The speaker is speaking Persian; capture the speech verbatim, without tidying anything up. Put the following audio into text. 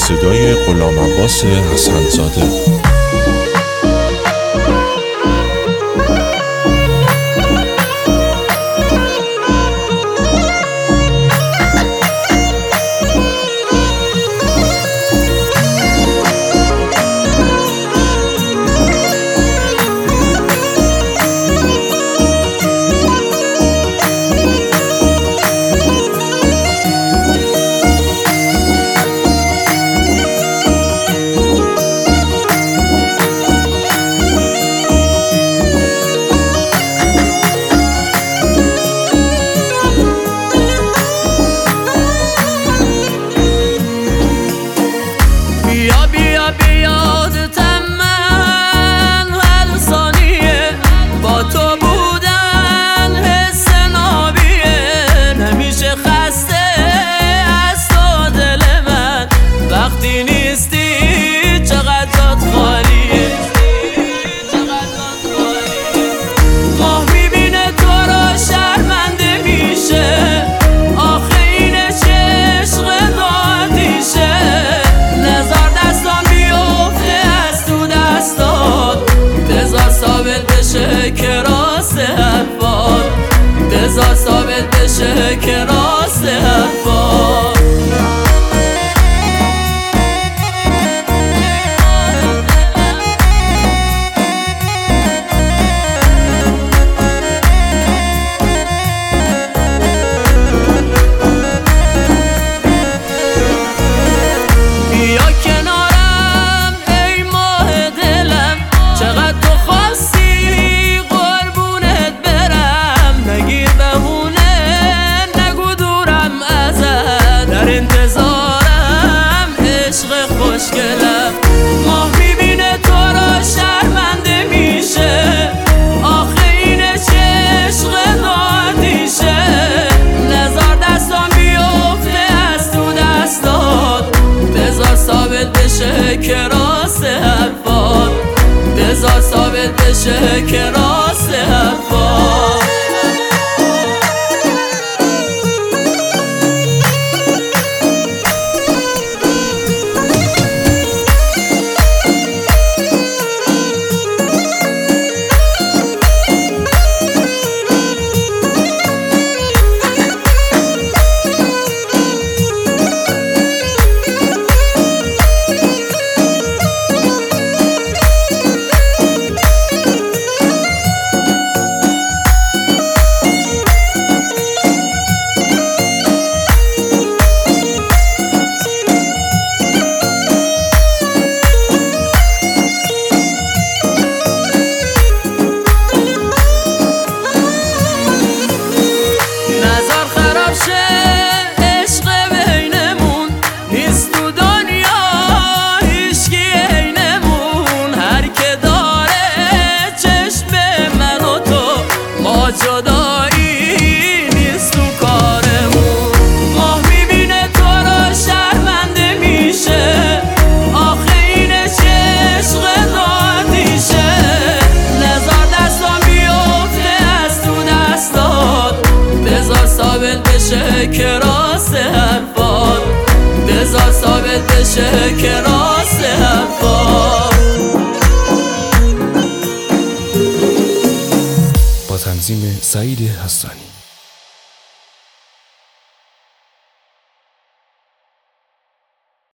صدای غلام عباس حسن‌زاده. که راست حرفات بذار ثابت بشه که راست حرفات بیا کنارم ای ماه دلم، چقدر تو خواستی انتظارم عشق خوشگلم. ماه میبینه تو را شرمنده میشه، آخه اینه چه عشق دادیشه. نزار دستان بیفته از تو دستات، بذار ثابت بشه که راست حرفات بذار ثابت بشه که راست حرفات. جدایی نیست تو کارمون، ماه میبینه تو را شرمنده میشه، آخه اینه چه عشق دادیشه. نزار دستان بیفته از تو دستات، بذار ثابت بشه که راست حرفات بذار ثابت بشه که راست حرفات. تنظیم سعید حسانی.